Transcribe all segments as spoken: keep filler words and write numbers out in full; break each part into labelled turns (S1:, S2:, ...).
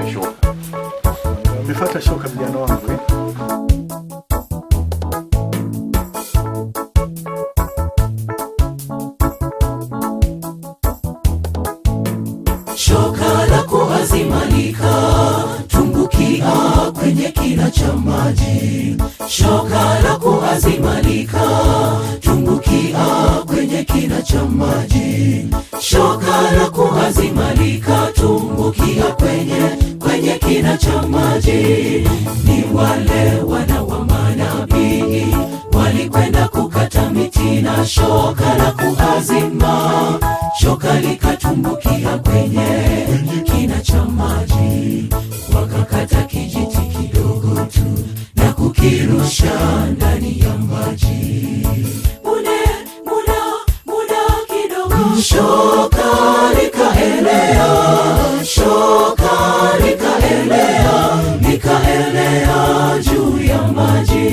S1: shoka. Umefuata shoka vijana wangu eh?
S2: Shoka la kuazimalika, tumbukia kwenye kina cha maji. Shoka la kuazimalika, tumbukia kwenye kina cha maji. Shoka la kuazimalika, tumbukia kwenye kwenye kina cha maji. Ni wale wana wa manabii walikwenda kukata miti na shoka la kuazima, shoka likatumbukia kwenye kina cha maji. Wakakata kijiti kidogo tu na kukirusha ndani ya maji. Mune, muda, muda kidogo, shoka likaelea, shoka likaelea, likaelea juu ya maji.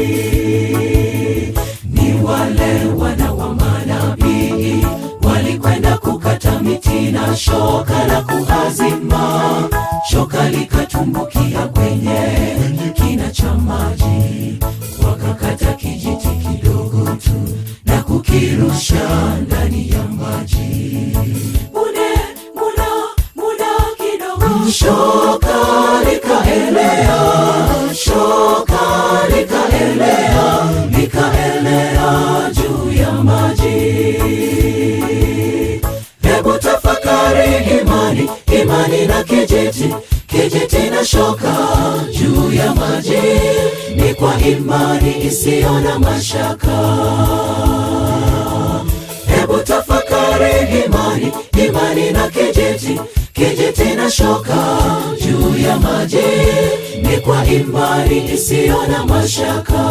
S2: Ni wale wana wa manabii walikwenda kukata miti na shoka la kuazima, shoka likatumbukia kwenye kina cha maji. Wakakata kijiti kidogo tu na kukirusha ndani ya maji. Mune, muda, muda kidogo, shoka likaelea, shoka likaelea, likaelea juu ya maji. Hebu tafakari imani, imani na kijiti, kijiti na shoka juu ya maji. Ni kwa imani isiyo na mashaka. Hebu tafakari imani, imani na kijiti, kijiti na shoka juu ya maji. Ni kwa imani isiyo na mashaka.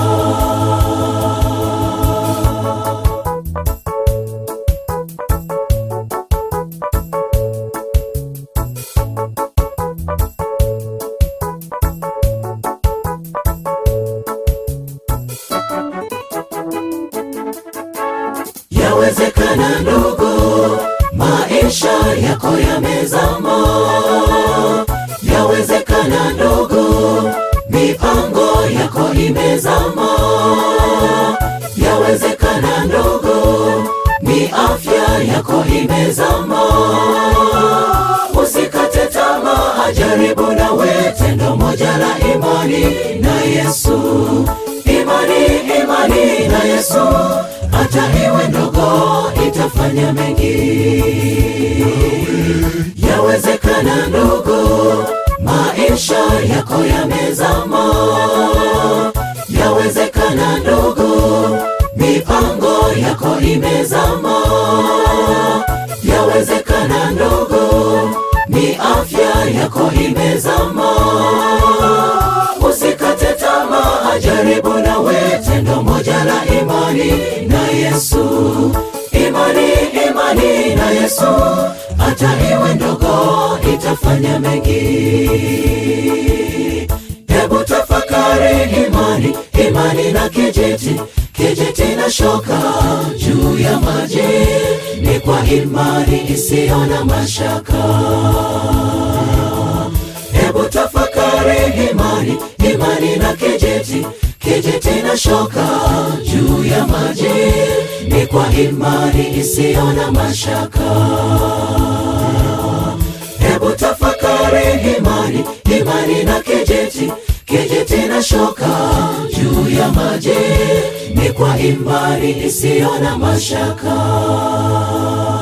S2: Yawezekana ndugu, maisha yako yamezama. Yawezekana ndugu, mipango yako imezama. Yawezekana ndugu, ni afya yako imezama. Usikate tamaa, jaribu nawe tendo moja la imani na Yesu. Imani, imani na Yesu, hata iwe ndogo itafanya mengi. Yawezekana ndugu, maisha yako yamezama. Yawezekana ndugu, mipango yako imezama. Yawezekana ndugu, ni afya yako imezama. Usikate tamaa, jaribu nawe tendo moja la imani na Yesu. Imani, imani na Yesu, hata iwe ndogo itafanya mengi. Hebu tafakari imani, imani na kijiti, kijiti na shoka juu ya maji. Ni kwa imani isiyo na mashaka. Hebu tafakari imani, imani na kijiti, kijiti na shoka juu ya maji. Ni kwa imani isiyo na mashaka. Hebu tafakari imani, imani na kijiti, kijiti na shoka juu ya maji. Ni kwa imani isiyo na mashaka.